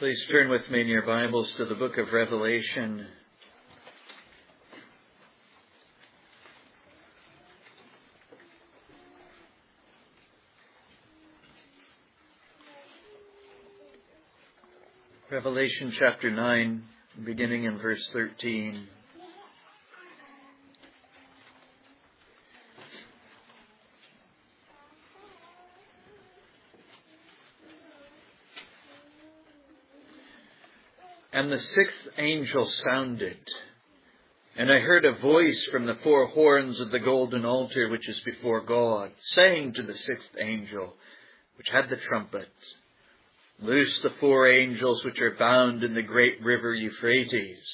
Please turn with me in your Bibles to the book of Revelation. Revelation chapter 9, beginning in verse 13. And the sixth angel sounded, and I heard a voice from the four horns of the golden altar which is before God, saying to the sixth angel, which had the trumpet, Loose the four angels which are bound in the great river Euphrates.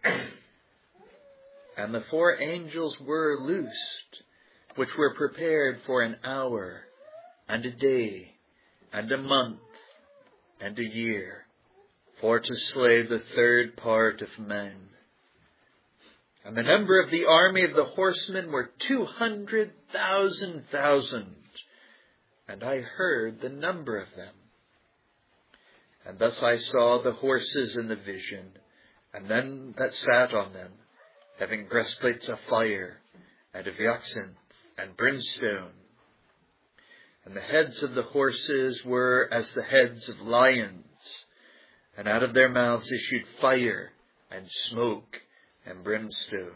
And the four angels were loosed, which were prepared for an hour, and a day, and a month, and a year, for to slay the third part of men. And the number of the army of the horsemen were 200,000, and I heard the number of them. And thus I saw the horses in the vision, and them that sat on them, having breastplates of fire, and of jacinth, and brimstone. And the heads of the horses were as the heads of lions, and out of their mouths issued fire, and smoke, and brimstone.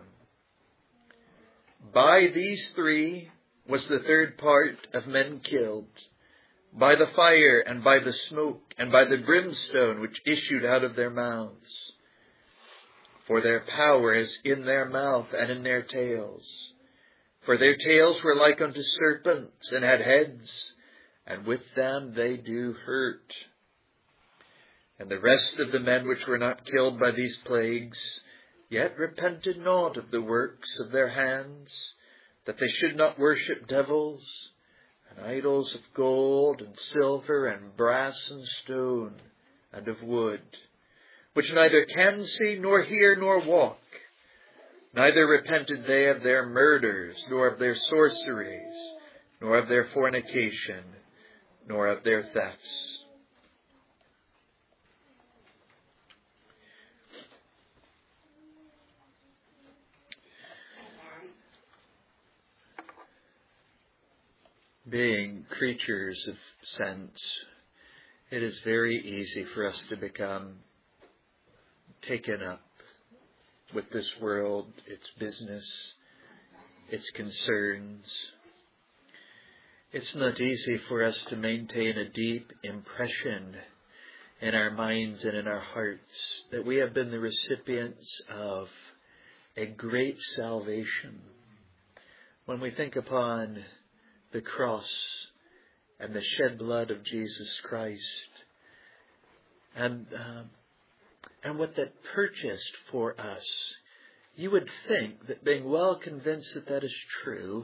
By these three was the third part of men killed, by the fire, and by the smoke, and by the brimstone which issued out of their mouths. For their power is in their mouth and in their tails. For their tails were like unto serpents, and had heads, and with them they do hurt. And the rest of the men which were not killed by these plagues, yet repented not of the works of their hands, that they should not worship devils, and idols of gold, and silver, and brass, and stone, and of wood, which neither can see, nor hear, nor walk. Neither repented they of their murders, nor of their sorceries, nor of their fornication, nor of their thefts. Being creatures of sense, it is very easy for us to become taken up with this world, its business, its concerns. It's not easy for us to maintain a deep impression in our minds and in our hearts that we have been the recipients of a great salvation. When we think upon the cross and the shed blood of Jesus Christ, and what that purchased for us, you would think that being well convinced that that is true,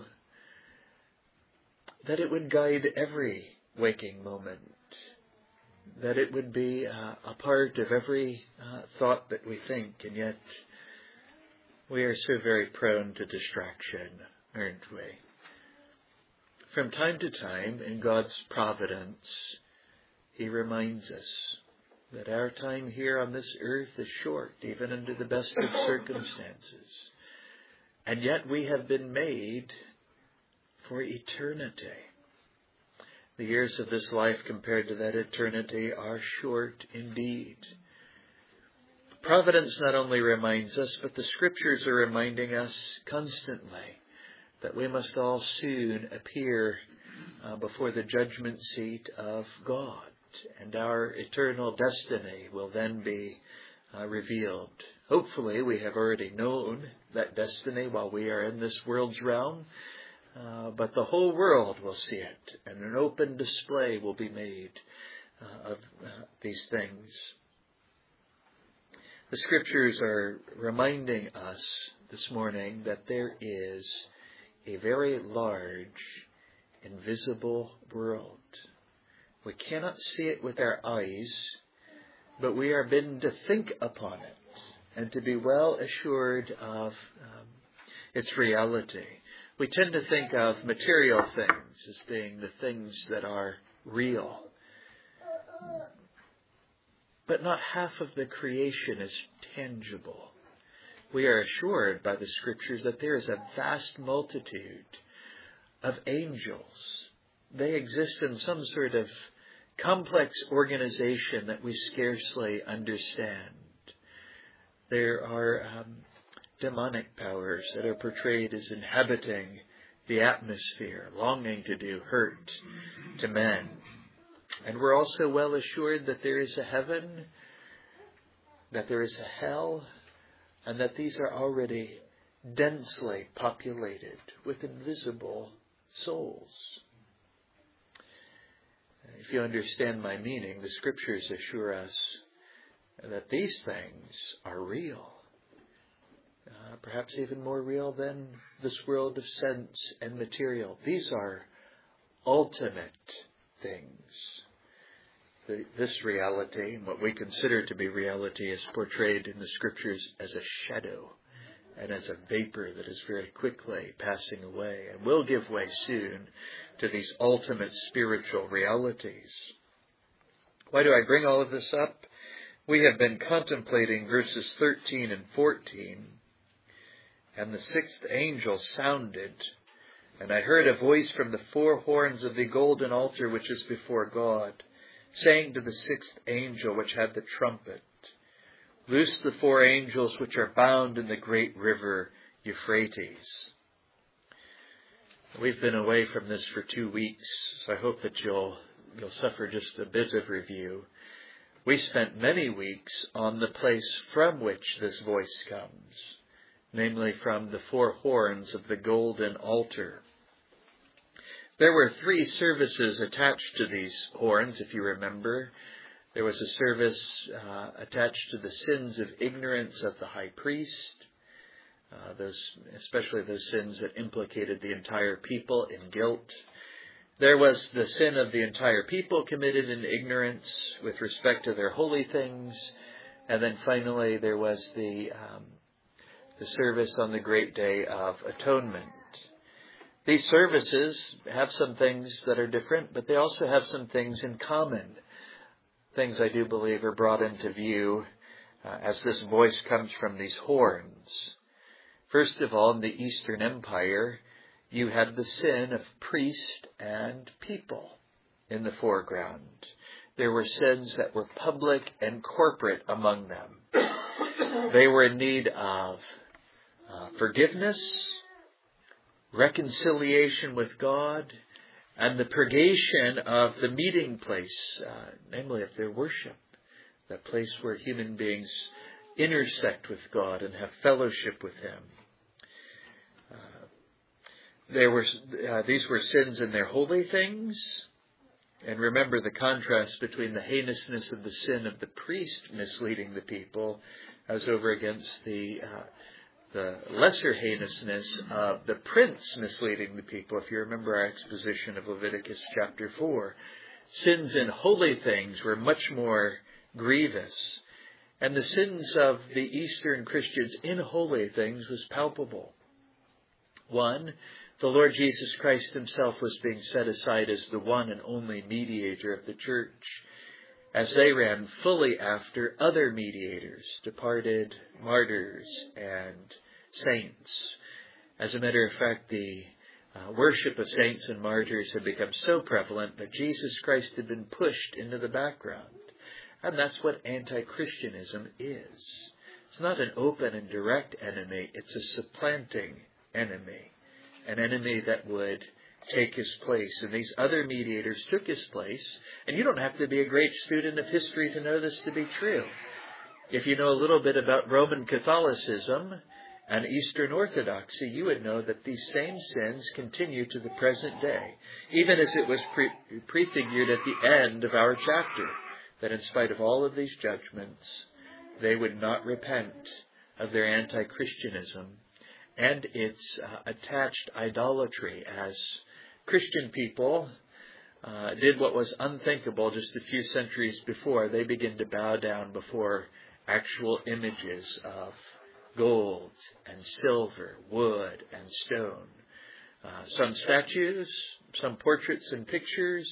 that it would guide every waking moment, that it would be a part of every thought that we think, and yet we are so very prone to distraction, aren't we? From time to time, in God's providence, He reminds us that our time here on this earth is short, even under the best of circumstances. And yet we have been made for eternity. The years of this life compared to that eternity are short indeed. Providence not only reminds us, but the Scriptures are reminding us constantly that we must all soon appear before the judgment seat of God, and our eternal destiny will then be revealed. Hopefully we have already known that destiny while we are in this world's realm, but the whole world will see it, and an open display will be made of these things. The Scriptures are reminding us this morning that there is a very large, invisible world. We cannot see it with our eyes, but we are bidden to think upon it and to be well assured of its reality. We tend to think of material things as being the things that are real. but not half of the creation is tangible. We are assured by the Scriptures that there is a vast multitude of angels. They exist in some sort of complex organization that we scarcely understand. There are demonic powers that are portrayed as inhabiting the atmosphere, longing to do hurt to men. And we're also well assured that there is a heaven, that there is a hell, and that these are already densely populated with invisible souls. If you understand my meaning, the Scriptures assure us that these things are real. Perhaps even more real than this world of sense and material. These are ultimate things. This reality, what we consider to be reality, is portrayed in the Scriptures as a shadow and as a vapor that is very quickly passing away and will give way soon to these ultimate spiritual realities. Why do I bring all of this up? We have been contemplating verses 13 and 14. And the sixth angel sounded, and I heard a voice from the four horns of the golden altar which is before God, saying to the sixth angel which had the trumpet, Loose the four angels which are bound in the great river Euphrates. We've been away from this for 2 weeks, so I hope that you'll suffer just a bit of review. We spent many weeks on the place from which this voice comes, namely from the four horns of the golden altar. There were 3 services attached to these horns, if you remember. There was a service attached to the sins of ignorance of the high priest, especially those sins that implicated the entire people in guilt. There was the sin of the entire people committed in ignorance with respect to their holy things. And then finally there was the service on the great day of atonement. These services have some things that are different, but they also have some things in common. Things I do believe are brought into view as this voice comes from these horns. First of all, in the Eastern Empire, you had the sin of priest and people in the foreground. There were sins that were public and corporate among them. They were in need of forgiveness, reconciliation with God, and the purgation of the meeting place, namely of their worship, that place where human beings intersect with God and have fellowship with Him. These were sins in their holy things. And remember the contrast between the heinousness of the sin of the priest misleading the people as over against the lesser heinousness of the prince misleading the people. If you remember our exposition of Leviticus chapter 4, sins in holy things were much more grievous. And the sins of the Eastern Christians in holy things was palpable. One, the Lord Jesus Christ Himself was being set aside as the one and only mediator of the church, as they ran fully after other mediators, departed martyrs and saints. As a matter of fact, the worship of saints and martyrs had become so prevalent that Jesus Christ had been pushed into the background. And that's what anti-Christianism is. It's not an open and direct enemy, it's a supplanting enemy. An enemy that would take his place. And these other mediators took his place. And you don't have to be a great student of history to know this to be true. If you know a little bit about Roman Catholicism and Eastern Orthodoxy, you would know that these same sins continue to the present day, even as it was prefigured at the end of our chapter, that in spite of all of these judgments, they would not repent of their anti-Christianism and its attached idolatry, as Christian people did what was unthinkable just a few centuries before. They began to bow down before actual images of gold and silver, wood and stone. Some statues, some portraits and pictures,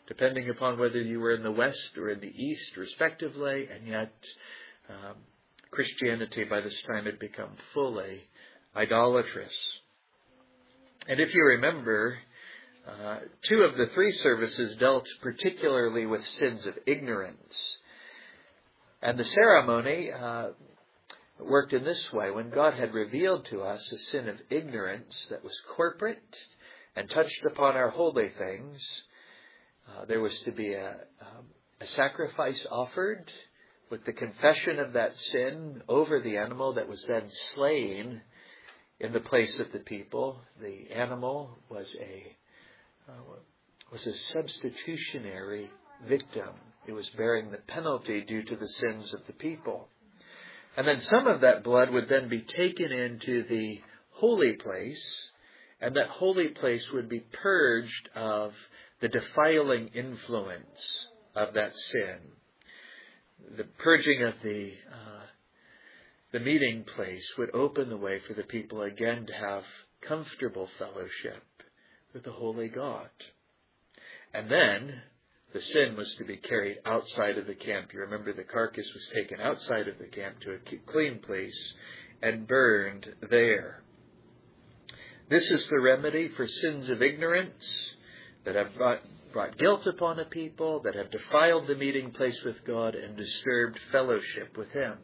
depending upon whether you were in the West or in the East, respectively, and yet Christianity by this time had become fully idolatrous. And if you remember, 2 of the 3 services dealt particularly with sins of ignorance. And the ceremony worked in this way. When God had revealed to us a sin of ignorance that was corporate and touched upon our holy things, there was to be a sacrifice offered with the confession of that sin over the animal that was then slain in the place of the people. The animal was a substitutionary victim. It was bearing the penalty due to the sins of the people. And then some of that blood would then be taken into the holy place, and that holy place would be purged of the defiling influence of that sin. The purging of the meeting place would open the way for the people again to have comfortable fellowship with the holy God. And then the sin was to be carried outside of the camp. You remember the carcass was taken outside of the camp to a clean place and burned there. This is the remedy for sins of ignorance that have brought guilt upon a people, that have defiled the meeting place with God and disturbed fellowship with Him.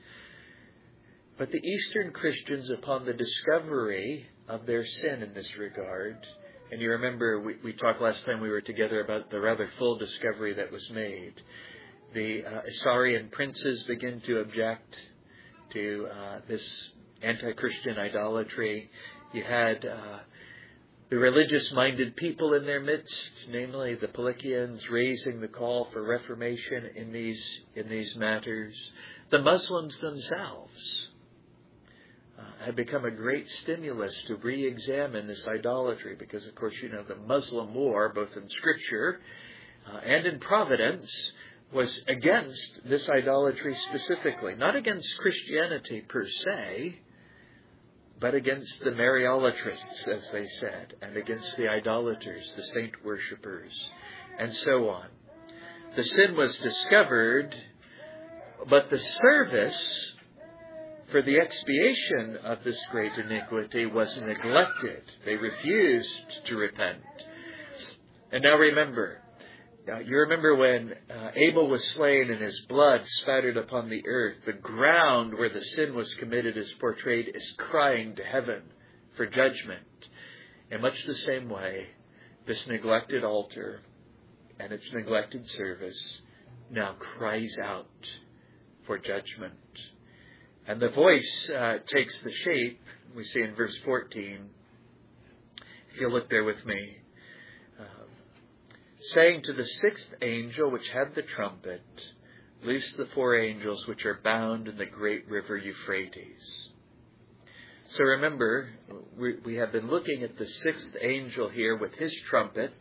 But the Eastern Christians, upon the discovery of their sin in this regard, and you remember we talked last time we were together about the rather full discovery that was made. The Isaurian princes begin to object to this anti-Christian idolatry. You had the religious-minded people in their midst, namely the Palikians, raising the call for reformation in these matters. The Muslims themselves had become a great stimulus to re-examine this idolatry because, of course, you know, the Muslim war, both in Scripture and in Providence, was against this idolatry specifically. Not against Christianity per se, but against the Mariolatrists, as they said, and against the idolaters, the saint worshippers, and so on. The sin was discovered, but the service for the expiation of this great iniquity was neglected. They refused to repent. And now remember, you remember when Abel was slain and his blood spattered upon the earth, the ground where the sin was committed is portrayed as crying to heaven for judgment. In much the same way, this neglected altar and its neglected service now cries out for judgment. And the voice takes the shape, we see in verse 14, if you look there with me, saying to the 6th angel which had the trumpet, loose the 4 angels which are bound in the great river Euphrates. So remember, we have been looking at the 6th angel here with his trumpet.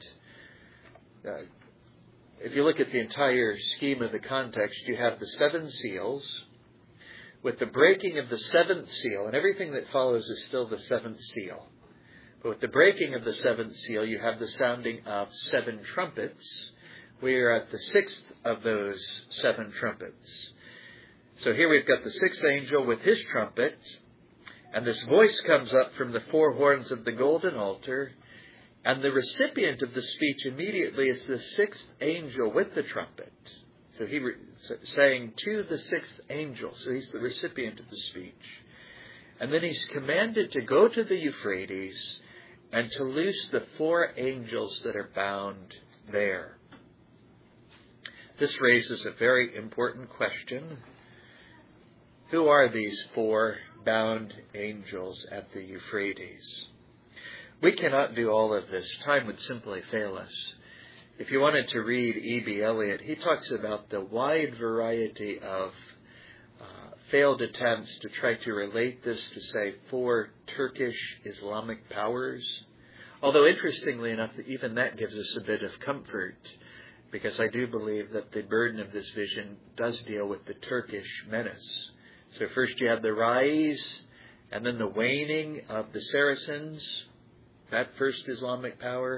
If you look at the entire scheme of the context, you have the 7 seals. With the breaking of the 7th seal, and everything that follows is still the 7th seal. But with the breaking of the 7th seal, you have the sounding of 7 trumpets. We are at the 6th of those 7 trumpets. So here we've got the 6th angel with his trumpet, and this voice comes up from the 4 horns of the golden altar, and the recipient of the speech immediately is the 6th angel with the trumpet. So he saying to the 6th angel, so he's the recipient of the speech. And then he's commanded to go to the Euphrates and to loose the 4 angels that are bound there. This raises a very important question. Who are these 4 bound angels at the Euphrates? We cannot do all of this. Time would simply fail us. If you wanted to read E.B. Elliott, he talks about the wide variety of failed attempts to try to relate this to, say, 4 Turkish Islamic powers. Although, interestingly enough, even that gives us a bit of comfort, because I do believe that the burden of this vision does deal with the Turkish menace. So first you have the rise, and then the waning of the Saracens, that first Islamic power.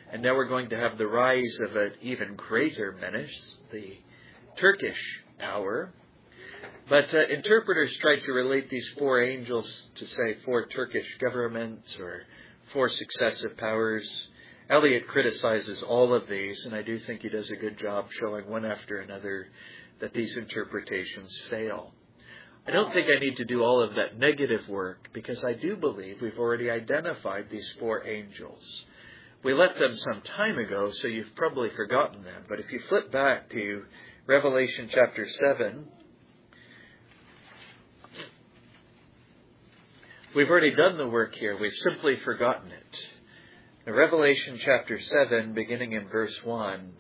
And now we're going to have the rise of an even greater menace, the Turkish hour. But interpreters tried to relate these 4 angels to, say, 4 Turkish governments or 4 successive powers. Eliot criticizes all of these, and I do think he does a good job showing one after another that these interpretations fail. I don't think I need to do all of that negative work, because I do believe we've already identified these 4 angels. We left them some time ago, so you've probably forgotten them. But if you flip back to Revelation chapter 7, we've already done the work here. We've simply forgotten it. In Revelation chapter 7, beginning in verse 1,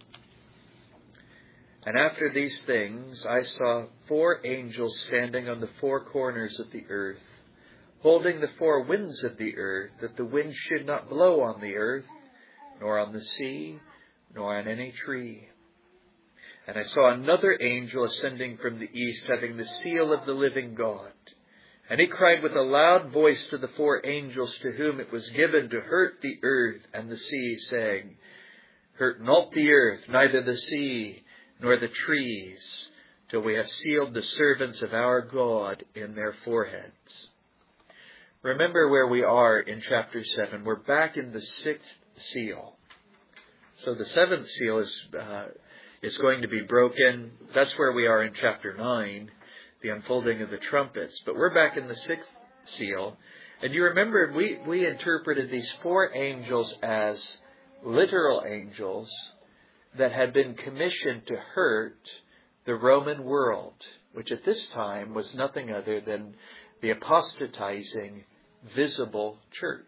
"And after these things I saw 4 angels standing on the 4 corners of the earth, holding the 4 winds of the earth, that the wind should not blow on the earth, nor on the sea, nor on any tree. And I saw another angel ascending from the east, having the seal of the living God. And he cried with a loud voice to the 4 angels to whom it was given to hurt the earth and the sea, saying, Hurt not the earth, neither the sea, nor the trees, till we have sealed the servants of our God in their foreheads." Remember where we are in chapter 7. We're back in the 6th seal. So the 7th seal is going to be broken. That's where we are in chapter 9, the unfolding of the trumpets. But we're back in the 6th seal. And you remember we interpreted these 4 angels as literal angels that had been commissioned to hurt the Roman world, which at this time was nothing other than the apostatizing visible church.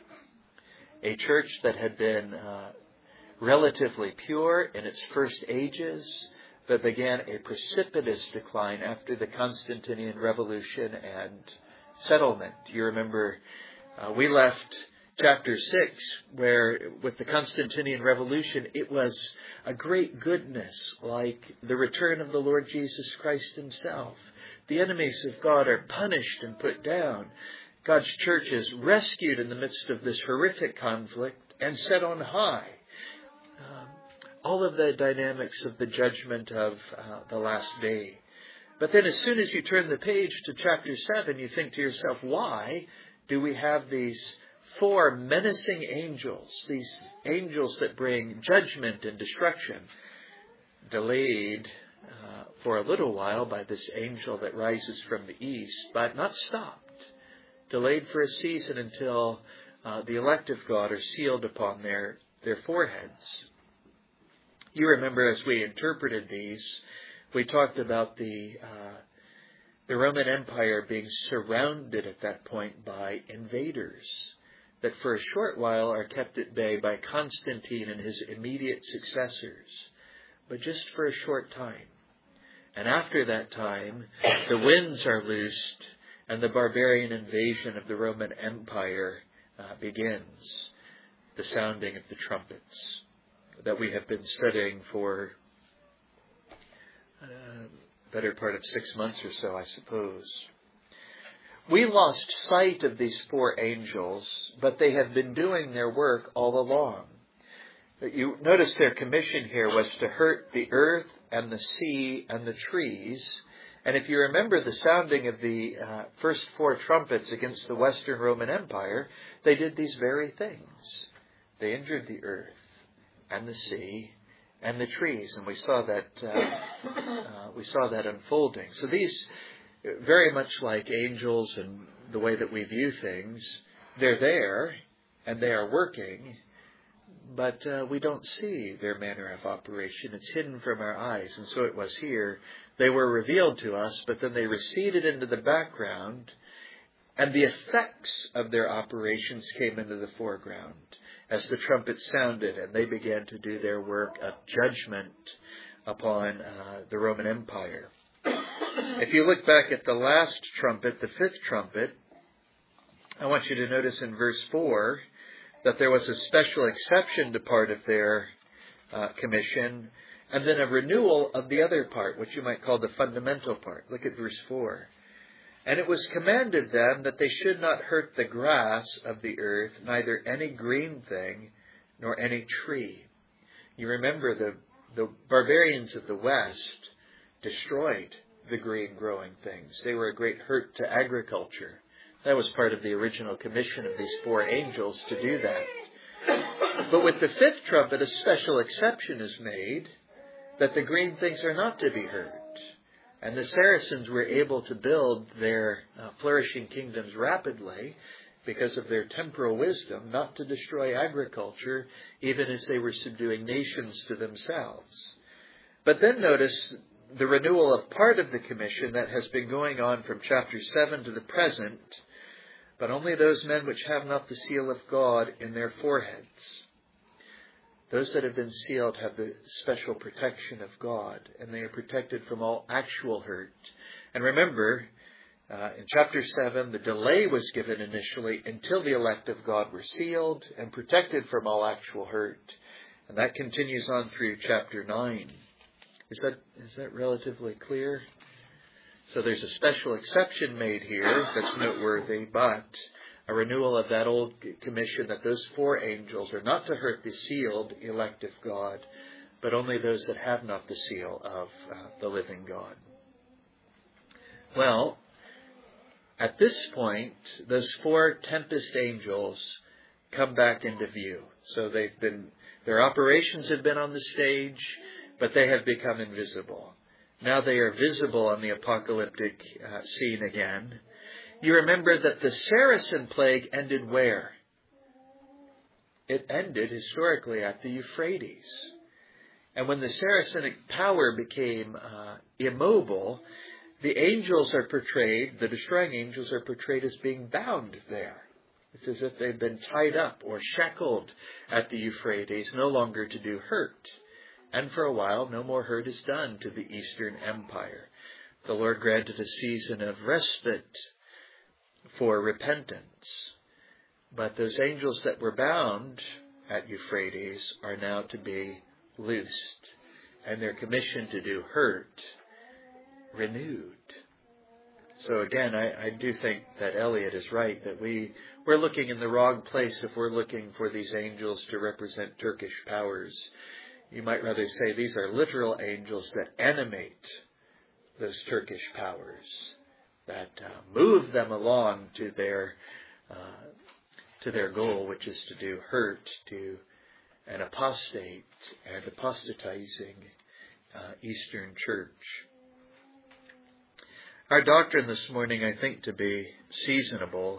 A church that had been relatively pure in its first ages, but began a precipitous decline after the Constantinian Revolution and settlement. You remember we left chapter 6, where with the Constantinian Revolution, it was a great goodness, like the return of the Lord Jesus Christ himself. The enemies of God are punished and put down. God's church is rescued in the midst of this horrific conflict and set on high. All of the dynamics of the judgment of the last day. But then as soon as you turn the page to chapter 7, you think to yourself, why do we have these 4 menacing angels, these angels that bring judgment and destruction, delayed for a little while by this angel that rises from the east, but not stopped, delayed for a season until the elect of God are sealed upon their foreheads. You remember as we interpreted these, we talked about the Roman Empire being surrounded at that point by invaders that for a short while are kept at bay by Constantine and his immediate successors, but just for a short time. And after that time, the winds are loosed and the barbarian invasion of the Roman Empire begins, the sounding of the trumpets that we have been studying for better part of 6 months or so, I suppose. We lost sight of these 4 angels, but they have been doing their work all along. You notice their commission here was to hurt the earth and the sea and the trees. And if you remember the sounding of the first 4 trumpets against the Western Roman Empire, they did these very things. They injured the earth and the sea and the trees, and we saw that unfolding. So these, very much like angels and the way that we view things, they're there and they are working, but we don't see their manner of operation. It's hidden from our eyes, and so it was here. They were revealed to us, but then they receded into the background, and the effects of their operations came into the foreground as the trumpets sounded, and they began to do their work of judgment upon the Roman Empire. If you look back at the last trumpet, the 5th trumpet, I want you to notice in verse 4 that there was a special exception to part of their commission, and then a renewal of the other part, which you might call the fundamental part. Look at verse 4. "And it was commanded them that they should not hurt the grass of the earth, neither any green thing, nor any tree. You remember the barbarians of the West destroyed the green growing things. They were a great hurt to agriculture. That was part of the original commission of these 4 angels to do that. But with the 5th trumpet, a special exception is made that the green things are not to be hurt. And the Saracens were able to build their flourishing kingdoms rapidly because of their temporal wisdom, not to destroy agriculture, even as they were subduing nations to themselves. But then notice the renewal of part of the commission that has been going on from chapter 7 to the present, but only those men which have not the seal of God in their foreheads. Those that have been sealed have the special protection of God, and they are protected from all actual hurt. And remember, in chapter 7, the delay was given initially until the elect of God were sealed and protected from all actual hurt. And that continues on through chapter 9. Is that relatively clear? So there's a special exception made here that's noteworthy, but a renewal of that old commission that those 4 angels are not to hurt the sealed elect of God, but only those that have not the seal of the living God. Well, at this point, those 4 tempest angels come back into view. So their operations have been on the stage, but they have become invisible. Now they are visible on the apocalyptic scene again. You remember that the Saracen plague ended where? It ended historically at the Euphrates. And when the Saracenic power became immobile, the angels are portrayed, the destroying angels are portrayed as being bound there. It's as if they've been tied up or shackled at the Euphrates, no longer to do hurt. And for a while, no more hurt is done to the Eastern Empire. The Lord granted a season of respite for repentance. But those angels that were bound at Euphrates are now to be loosed, and their commission to do hurt renewed. So again, I do think that Eliot is right, that we're looking in the wrong place if we're looking for these angels to represent Turkish powers. You might rather say these are literal angels that animate those Turkish powers, that move them along to their goal, which is to do hurt to an apostate and apostatizing Eastern Church. Our doctrine this morning, I think, to be seasonable.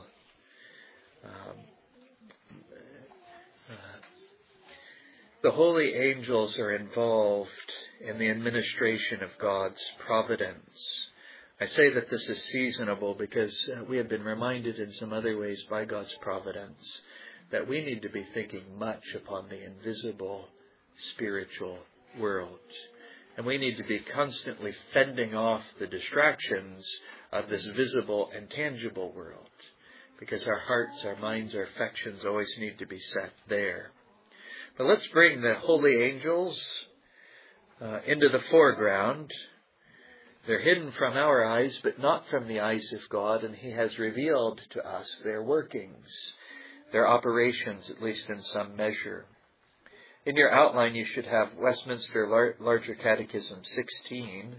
The holy angels are involved in the administration of God's providence. I say that this is seasonable because we have been reminded in some other ways by God's providence that we need to be thinking much upon the invisible spiritual world. And we need to be constantly fending off the distractions of this visible and tangible world, because our hearts, our minds, our affections always need to be set there. But let's bring the holy angels into the foreground. They're hidden from our eyes, but not from the eyes of God, and He has revealed to us their workings, their operations, at least in some measure. In your outline, you should have Westminster Larger Catechism 16.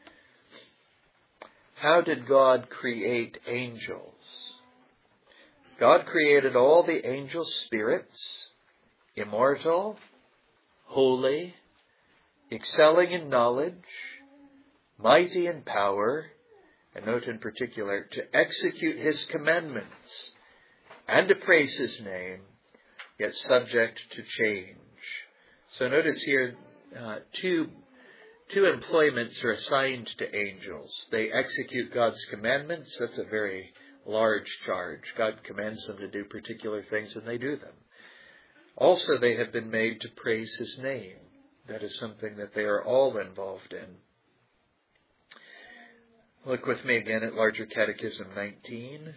How did God create angels? God created all the angel spirits, immortal, holy, excelling in knowledge, mighty in power, and note in particular, to execute His commandments and to praise His name, yet subject to change. So notice here, two employments are assigned to angels. They execute God's commandments. That's a very large charge. God commands them to do particular things, and they do them. Also, they have been made to praise His name. That is something that they are all involved in. Look with me again at Larger Catechism 19.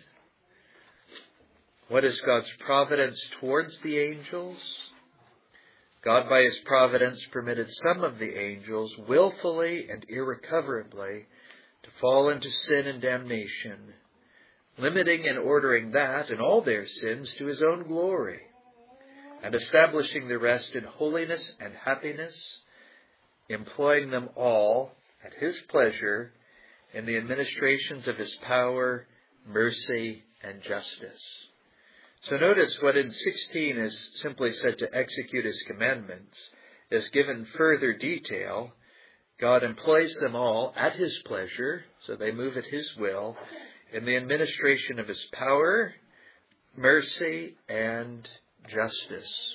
What is God's providence towards the angels? God, by His providence, permitted some of the angels willfully and irrecoverably to fall into sin and damnation, limiting and ordering that and all their sins to His own glory. and establishing the rest in holiness and happiness, employing them all at his pleasure in the administrations of his power, mercy, and justice. So notice what in 16 is simply said to execute his commandments is given further detail. God employs them all at his pleasure, so they move at his will, in the administration of his power, mercy, and justice.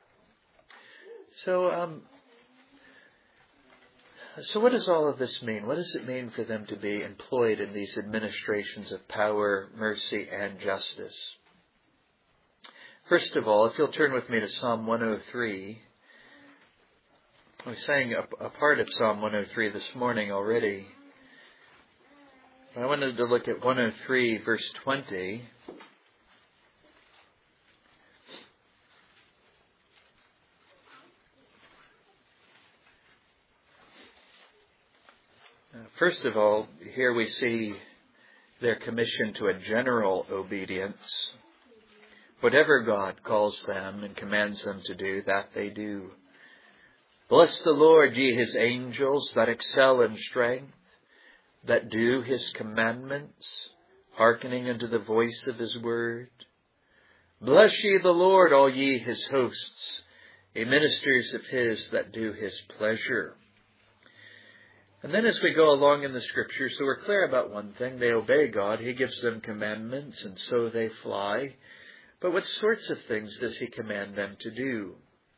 So what does all of this mean? What does it mean for them to be employed in these administrations of power, mercy, and justice? First of all, if you'll turn with me to Psalm 103. We sang a part of Psalm 103 this morning already. I wanted to look at 103, verse 20. First of all, here we see their commission to a general obedience. Whatever God calls them and commands them to do, that they do. Bless the Lord, ye his angels, that excel in strength, that do his commandments, hearkening unto the voice of his word. Bless ye the Lord, all ye his hosts, ye ministers of his that do his pleasure. And then as we go along in the Scripture, so we're clear about one thing. They obey God. He gives them commandments, and so they fly. But what sorts of things does he command them to do?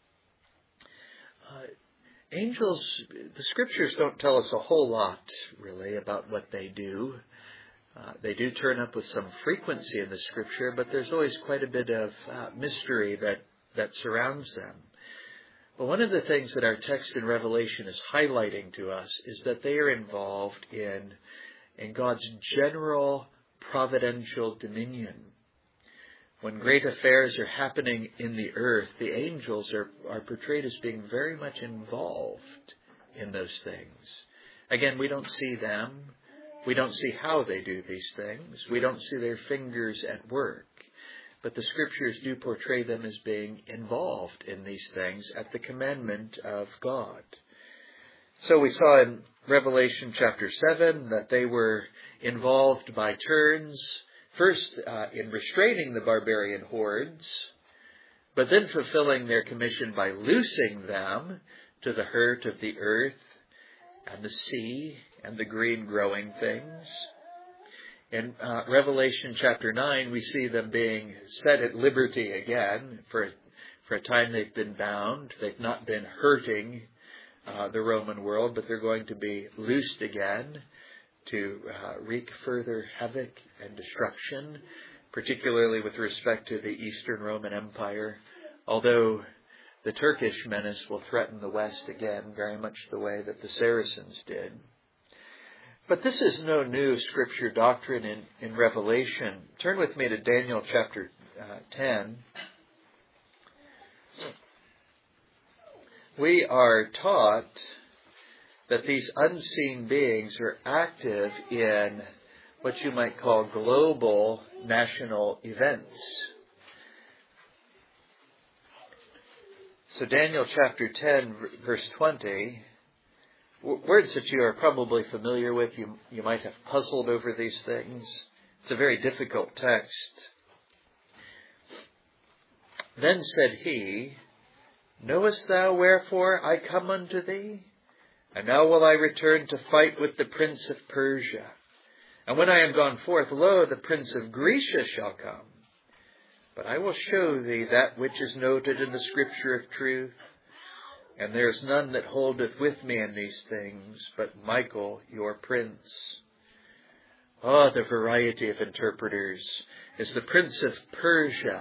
Angels, the Scriptures don't tell us a whole lot, really, about what they do. They do turn up with some frequency in the Scripture, but there's always quite a bit of mystery that surrounds them. But one of the things that our text in Revelation is highlighting to us is that they are involved in God's general providential dominion. When great affairs are happening in the earth, the angels are portrayed as being very much involved in those things. Again, we don't see them. We don't see how they do these things. We don't see their fingers at work. But the Scriptures do portray them as being involved in these things at the commandment of God. So we saw in Revelation chapter 7 that they were involved by turns, first in restraining the barbarian hordes, but then fulfilling their commission by loosing them to the hurt of the earth and the sea and the green growing things. In Revelation chapter 9, we see them being set at liberty again. For a time they've been bound. They've not been hurting the Roman world, but they're going to be loosed again to wreak further havoc and destruction, particularly with respect to the Eastern Roman Empire, although the Turkish menace will threaten the West again, very much the way that the Saracens did. But this is no new Scripture doctrine in Revelation. Turn with me to Daniel chapter 10. We are taught that these unseen beings are active in what you might call global national events. So Daniel chapter 10, verse 20, words that you are probably familiar with. You might have puzzled over these things. It's a very difficult text. Then said he, Knowest thou wherefore I come unto thee? And now will I return to fight with the prince of Persia. And when I am gone forth, lo, the prince of Grecia shall come. But I will show thee that which is noted in the Scripture of truth. And there is none that holdeth with me in these things, but Michael, your prince. Oh, the variety of interpreters. Is the prince of Persia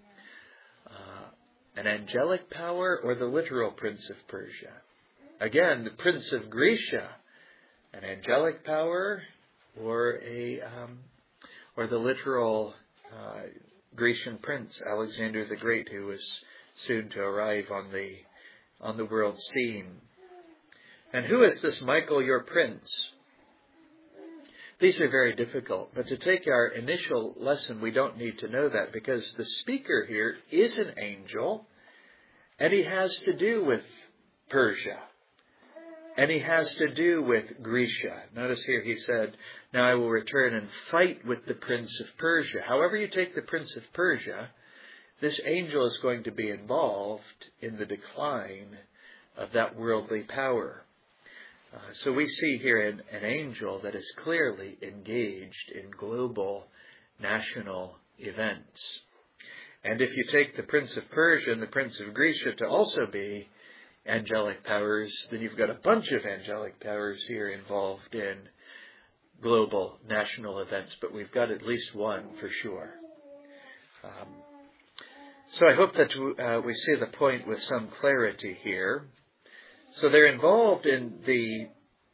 an angelic power or the literal prince of Persia? Again, the prince of Grecia, an angelic power or the literal Grecian prince, Alexander the Great, who was soon to arrive on the world scene. And who is this Michael, your prince? These are very difficult, but to take our initial lesson, we don't need to know that, because the speaker here is an angel. And he has to do with Persia. And he has to do with Grecia. Notice here he said, now I will return and fight with the prince of Persia. However you take the prince of Persia, this angel is going to be involved in the decline of that worldly power. So we see here an angel that is clearly engaged in global national events. And if you take the prince of Persia and the prince of Grecia to also be angelic powers, then you've got a bunch of angelic powers here involved in global national events, but we've got at least one for sure. So I hope that we see the point with some clarity here. So they're involved in the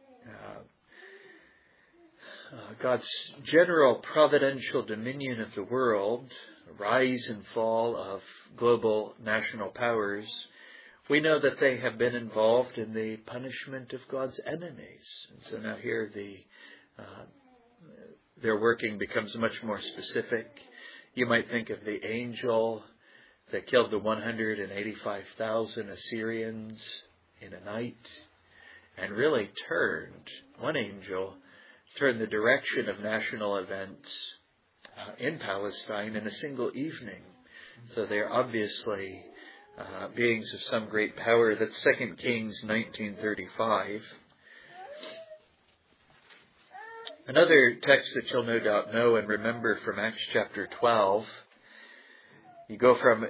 God's general providential dominion of the world, rise and fall of global national powers. We know that they have been involved in the punishment of God's enemies. And so now here their working becomes much more specific. You might think of the angel that killed the 185,000 Assyrians in a night and really one angel turned the direction of national events in Palestine in a single evening. So they're obviously beings of some great power. That's 2 Kings 19:35. Another text that you'll no doubt know and remember from Acts chapter 12. You go from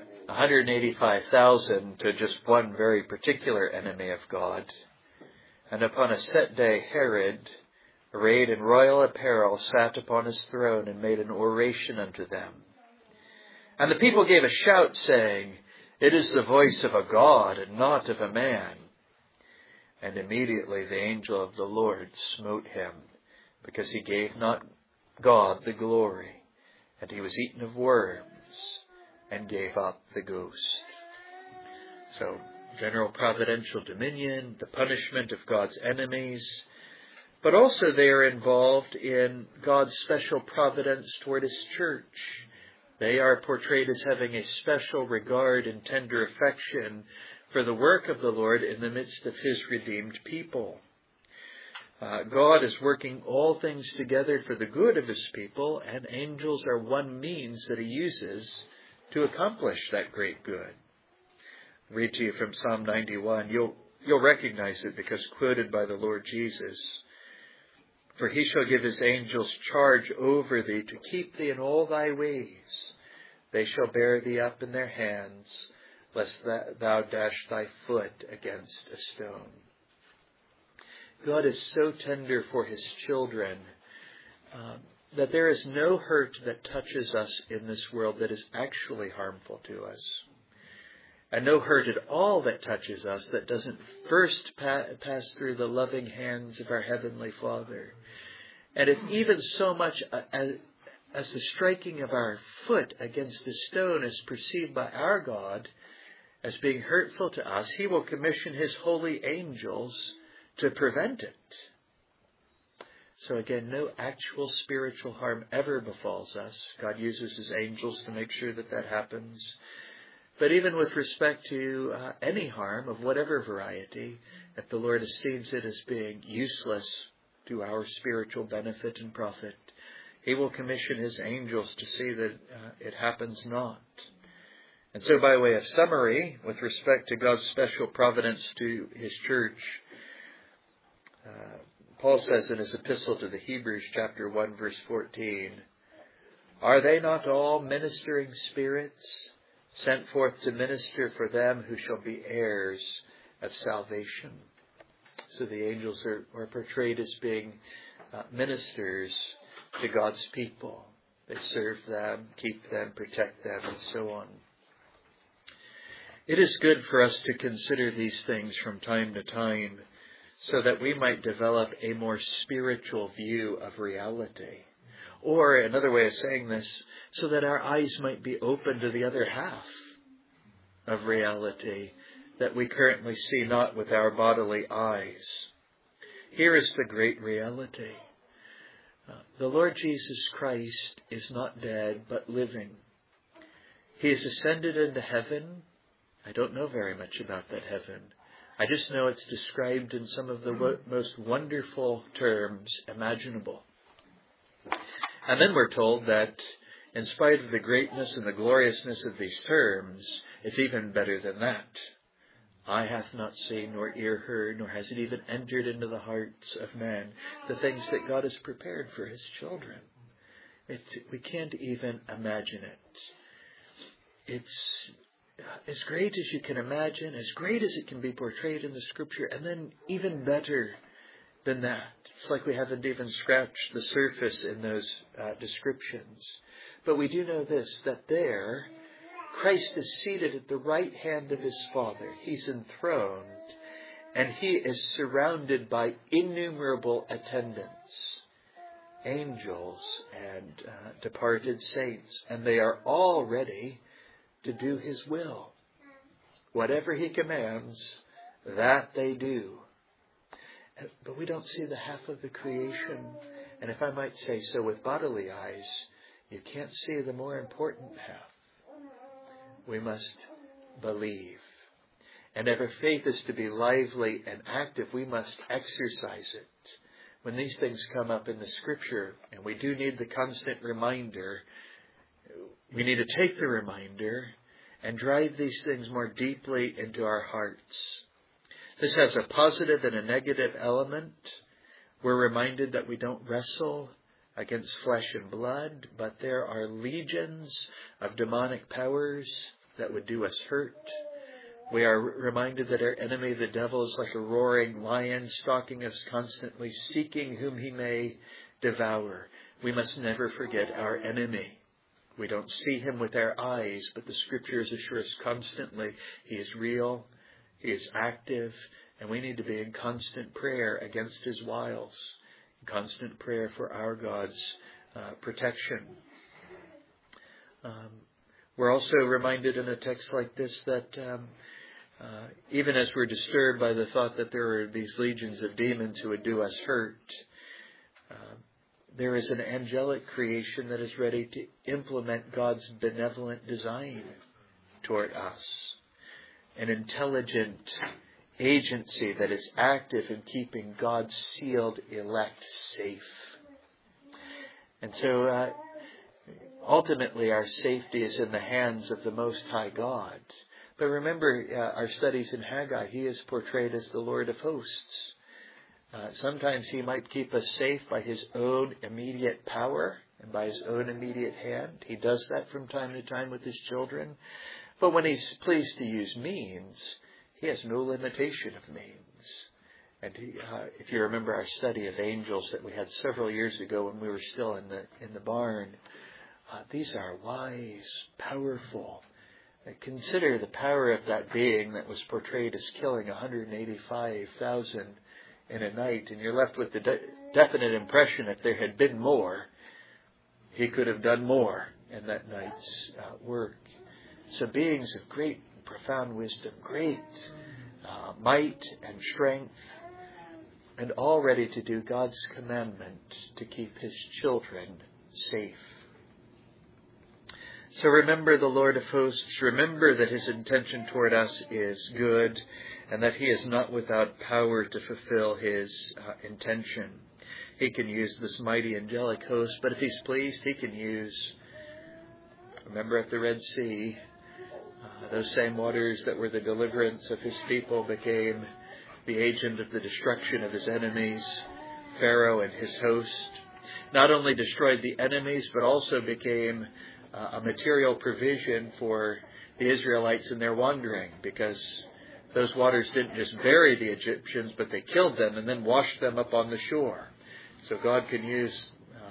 185,000 to just one very particular enemy of God. And upon a set day, Herod, arrayed in royal apparel, sat upon his throne and made an oration unto them. And the people gave a shout, saying, It is the voice of a God, and not of a man. And immediately the angel of the Lord smote him, because he gave not God the glory, and he was eaten of worms, and gave up the ghost. So, general providential dominion, the punishment of God's enemies, but also they are involved in God's special providence toward His church. They are portrayed as having a special regard and tender affection for the work of the Lord in the midst of His redeemed people. God is working all things together for the good of His people, and angels are one means that He uses to accomplish that great good. I'll read to you from Psalm 91. You'll recognize it because quoted by the Lord Jesus. For He shall give His angels charge over thee to keep thee in all thy ways. They shall bear thee up in their hands, lest thou dash thy foot against a stone. God is so tender for His children that there is no hurt that touches us in this world that is actually harmful to us. And no hurt at all that touches us that doesn't first pass through the loving hands of our Heavenly Father. And if even so much as the striking of our foot against a stone is perceived by our God as being hurtful to us, He will commission His holy angels to prevent it. So again, no actual spiritual harm ever befalls us. God uses His angels to make sure that that happens. But even with respect to any harm of whatever variety, if the Lord esteems it as being useless to our spiritual benefit and profit, He will commission His angels to see that it happens not. And so by way of summary, with respect to God's special providence to His church, Paul says in his epistle to the Hebrews, chapter 1, verse 14, Are they not all ministering spirits, sent forth to minister for them who shall be heirs of salvation? So the angels are portrayed as being ministers to God's people. They serve them, keep them, protect them, and so on. It is good for us to consider these things from time to time so that we might develop a more spiritual view of reality. Or another way of saying this, so that our eyes might be open to the other half of reality that we currently see not with our bodily eyes. Here is the great reality. The Lord Jesus Christ is not dead, but living. He has ascended into heaven, I don't know very much about that heaven. I just know it's described in some of the most wonderful terms imaginable. And then we're told that in spite of the greatness and the gloriousness of these terms, it's even better than that. Eye hath not seen, nor ear heard, nor has it even entered into the hearts of man, the things that God has prepared for his children. We can't even imagine it. It's as great as you can imagine, as great as it can be portrayed in the Scripture, and then even better than that. It's like we haven't even scratched the surface in those descriptions. But we do know this, that there, Christ is seated at the right hand of his Father. He's enthroned, and he is surrounded by innumerable attendants, angels and departed saints, and they are all ready to do his will. Whatever he commands, that they do. But we don't see the half of the creation. And if I might say so, with bodily eyes, you can't see the more important half. We must believe. And if our faith is to be lively and active, we must exercise it. When these things come up in the Scripture, and we do need the constant reminder, we need to take the reminder and drive these things more deeply into our hearts. This has a positive and a negative element. We're reminded that we don't wrestle against flesh and blood, but there are legions of demonic powers that would do us hurt. We are reminded that our enemy, the devil, is like a roaring lion, stalking us constantly, seeking whom he may devour. We must never forget our enemy. We don't see him with our eyes, but the Scriptures assure us constantly he is real, he is active, and we need to be in constant prayer against his wiles, in constant prayer for our God's protection. We're also reminded in a text like this that even as we're disturbed by the thought that there are these legions of demons who would do us hurt, there is an angelic creation that is ready to implement God's benevolent design toward us. An intelligent agency that is active in keeping God's sealed elect safe. And so ultimately our safety is in the hands of the Most High God. But remember our studies in Haggai, he is portrayed as the Lord of hosts. Sometimes he might keep us safe by his own immediate power and by his own immediate hand. He does that from time to time with his children. But when he's pleased to use means, he has no limitation of means. And if you remember our study of angels that we had several years ago when we were still in the barn, these are wise, powerful. Consider the power of that being that was portrayed as killing 185,000 in a night, and you're left with the definite impression if there had been more, he could have done more in that night's work. So beings of great and profound wisdom, great might and strength, and all ready to do God's commandment to keep his children safe. So remember the Lord of hosts, remember that his intention toward us is good, and that he is not without power to fulfill his intention. He can use this mighty angelic host, but if he's pleased, he can use, remember at the Red Sea, those same waters that were the deliverance of his people became the agent of the destruction of his enemies, Pharaoh and his host. Not only destroyed the enemies, but also became a material provision for the Israelites in their wandering, because those waters didn't just bury the Egyptians, but they killed them and then washed them up on the shore. So God can use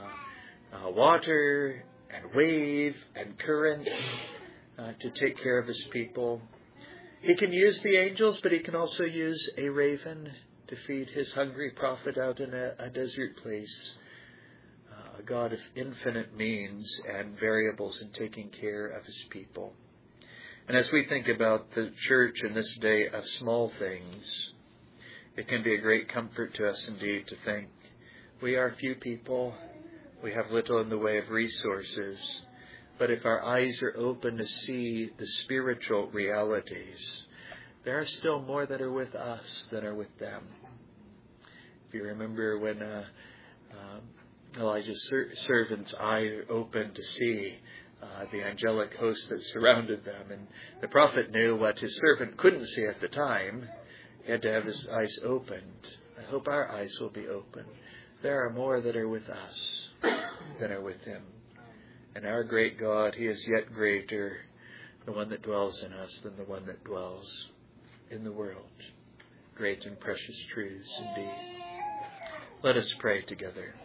water and wave and current to take care of his people. He can use the angels, but he can also use a raven to feed his hungry prophet out in a desert place. A God of infinite means and variables in taking care of his people. And as we think about the church in this day of small things, it can be a great comfort to us indeed to think we are few people, we have little in the way of resources, But if our eyes are open to see the spiritual realities, there are still more that are with us than are with them. If you remember when Elijah's servant's eye opened to see the angelic host that surrounded them, and the prophet knew what his servant couldn't see at the time. He had to have his eyes opened. I hope our eyes will be open. There are more that are with us than are with him. And our great God, he is yet greater, the one that dwells in us, than the one that dwells in the world. Great and precious truths indeed. Let us pray together.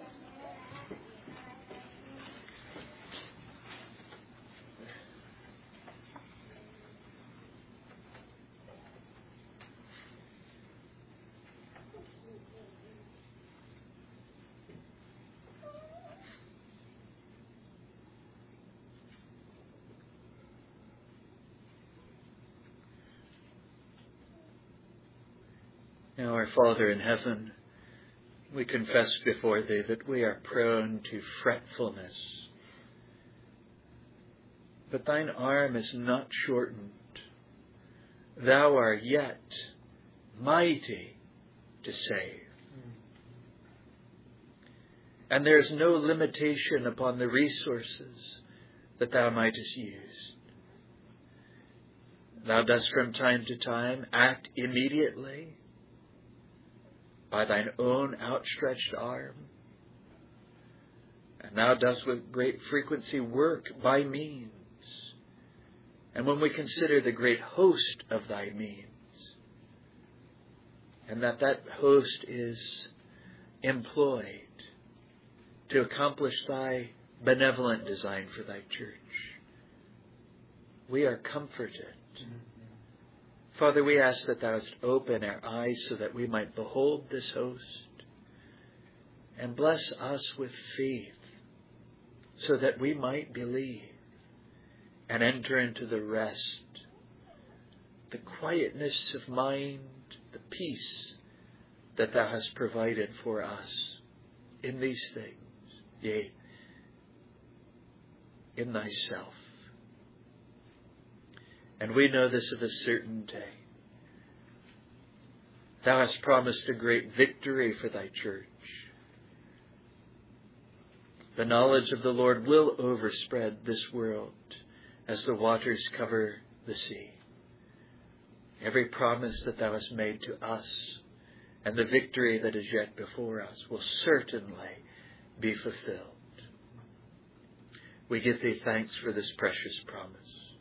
Now, our Father in heaven, we confess before Thee that we are prone to fretfulness. But Thine arm is not shortened. Thou art yet mighty to save. And there is no limitation upon the resources that Thou mightest use. Thou dost from time to time act immediately by Thine own outstretched arm. And Thou dost with great frequency work by means. And when we consider the great host of Thy means, and that host is employed to accomplish Thy benevolent design for Thy church, we are comforted. Father, we ask that Thou wouldst open our eyes so that we might behold this host, and bless us with faith so that we might believe and enter into the rest, the quietness of mind, the peace that Thou hast provided for us in these things, yea, in Thyself. And we know this of a certainty. Thou hast promised a great victory for Thy church. The knowledge of the Lord will overspread this world as the waters cover the sea. Every promise that Thou hast made to us and the victory that is yet before us will certainly be fulfilled. We give Thee thanks for this precious promise.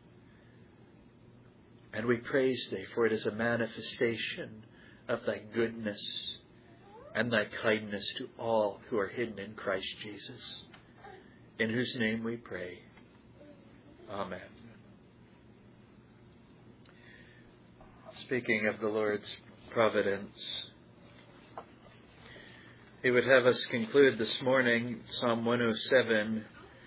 And we praise Thee, for it is a manifestation of Thy goodness and Thy kindness to all who are hidden in Christ Jesus, in whose name we pray. Amen. Speaking of the Lord's providence, He would have us conclude this morning Psalm 107,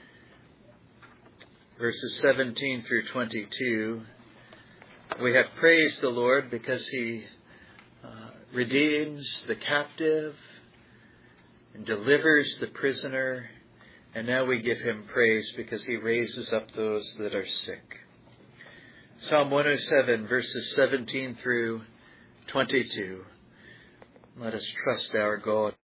verses 17 through 22. We have praised the Lord because He redeems the captive and delivers the prisoner. And now we give Him praise because He raises up those that are sick. Psalm 107, verses 17 through 22. Let us trust our God.